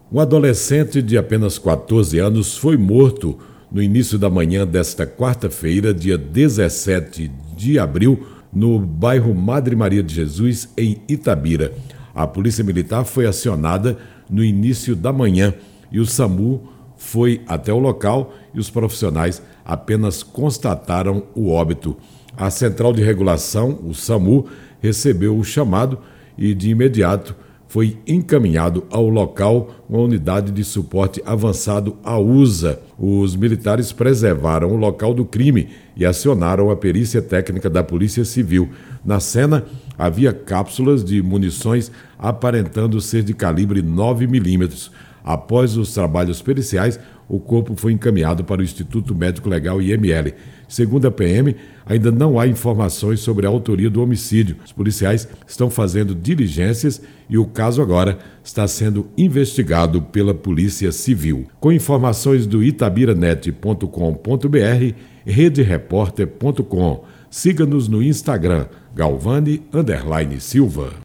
Um adolescente de apenas 14 anos foi morto no início da manhã desta quarta-feira, dia 17 de abril, no bairro Madre Maria de Jesus, em Itabira. A Polícia Militar foi acionada no início da manhã e o SAMU foi até o local e os profissionais apenas constataram o óbito. A Central de Regulação, o SAMU, recebeu o chamado e de imediato foi encaminhado ao local uma unidade de suporte avançado, a USA. Os militares preservaram o local do crime e acionaram a perícia técnica da Polícia Civil. Na cena, havia cápsulas de munições aparentando ser de calibre 9mm. Após os trabalhos periciais, o corpo foi encaminhado para o Instituto Médico Legal IML. Segundo a PM, ainda não há informações sobre a autoria do homicídio. Os policiais estão fazendo diligências e o caso agora está sendo investigado pela Polícia Civil. Com informações do itabiranet.com.br, redereporter.com. Siga-nos no Instagram, Galvani_Silva.